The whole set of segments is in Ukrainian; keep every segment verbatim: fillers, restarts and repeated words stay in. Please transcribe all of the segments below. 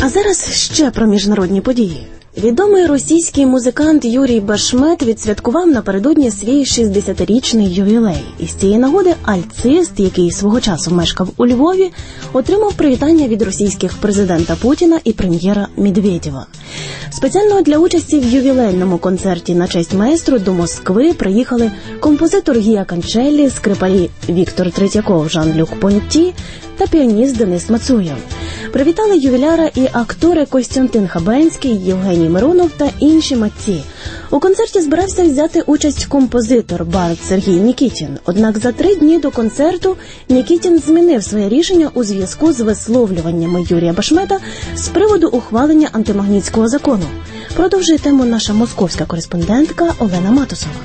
А зараз ще про міжнародні події. Відомий російський музикант Юрій Башмет відсвяткував напередодні свій шістдесятирічний ювілей. І з цієї нагоди альцист, який свого часу мешкав у Львові, отримав привітання від російських президента Путіна і прем'єра Медведєва. Спеціально для участі в ювілейному концерті на честь маестро до Москви приїхали композитор Гія Кончеллі, скрипалі Віктор Третьяков, Жан-Люк Понті та піаніст Денис Мацуєв. Привітали ювіляра і актори Костянтин Хабенський, Євгеній Миронов та інші митці. У концерті збирався взяти участь композитор, бард Сергій Нікітін. Однак за три дні до концерту Нікітін змінив своє рішення у зв'язку з висловлюваннями Юрія Башмета з приводу ухвалення антимагнітського закону. Продовжує тему наша московська кореспондентка Олена Матусова.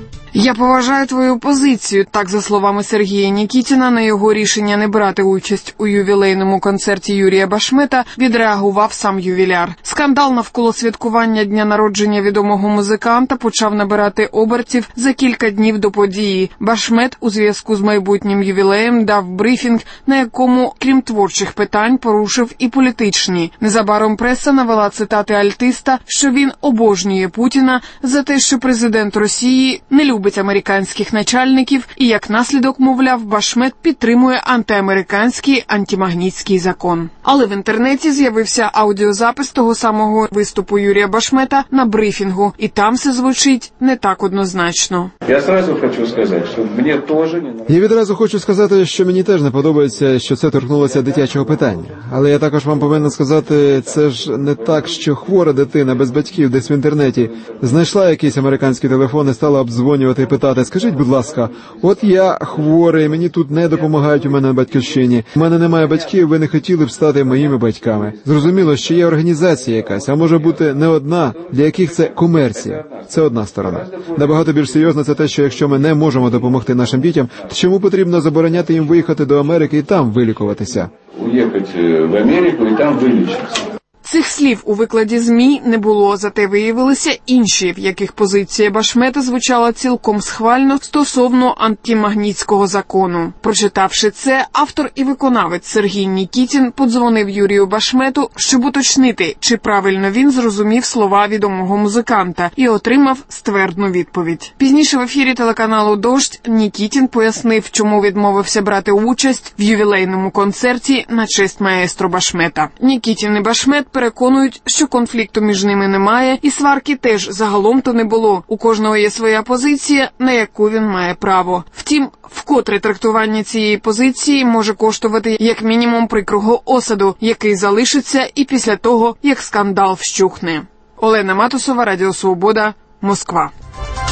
Я поважаю твою позицію, так за словами Сергія Нікітіна, на його рішення не брати участь у ювілейному концерті Юрія Башмета відреагував сам ювіляр. Скандал навколо святкування дня народження відомого музиканта почав набирати обертів за кілька днів до події. Башмет у зв'язку з майбутнім ювілеєм дав брифінг, на якому, крім творчих питань, порушив і політичні. Незабаром преса навела цитати альтиста, що він обожнює Путіна за те, що президент Росії не любить любить американських начальників і, як наслідок, мовляв, Башмет підтримує антиамериканський антимагнітський закон. Але в інтернеті з'явився аудіозапис того самого виступу Юрія Башмета на брифінгу, і там все звучить не так однозначно. Я одразу хочу сказати, що мені теж не... Я відразу хочу сказати, що мені теж не подобається, що це торкнулося дитячого питання. Але я також вам повинен сказати, це ж не так, що хвора дитина без батьків десь в інтернеті знайшла якийсь американський телефон і стала обдзвонювати і питати: скажіть, будь ласка, от я хворий, мені тут не допомагають у мене на батьківщині, у мене немає батьків, ви не хотіли б стати моїми батьками. Зрозуміло, що є організація якась, а може бути не одна, для яких це комерція. Це одна сторона. Набагато більш серйозно це те, що якщо ми не можемо допомогти нашим дітям, то чому потрібно забороняти їм виїхати до Америки і там вилікуватися? Уїхати в Америку і там вилічитися. Цих слів у викладі ЗМІ не було, зате виявилися інші, в яких позиція Башмета звучала цілком схвально стосовно антимагнітського закону. Прочитавши це, автор і виконавець Сергій Нікітін подзвонив Юрію Башмету, щоб уточнити, чи правильно він зрозумів слова відомого музиканта, і отримав ствердну відповідь. Пізніше в ефірі телеканалу «Дождь» Нікітін пояснив, чому відмовився брати участь в ювілейному концерті на честь маестро Башмета. Нікітін і Башмет переконують, що конфлікту між ними немає, і сварки теж загалом-то не було. У кожного є своя позиція, на яку він має право. Втім, вкотре трактування цієї позиції може коштувати як мінімум прикрого осаду, який залишиться і після того, як скандал вщухне. Олена Матусова, Радіо Свобода, Москва.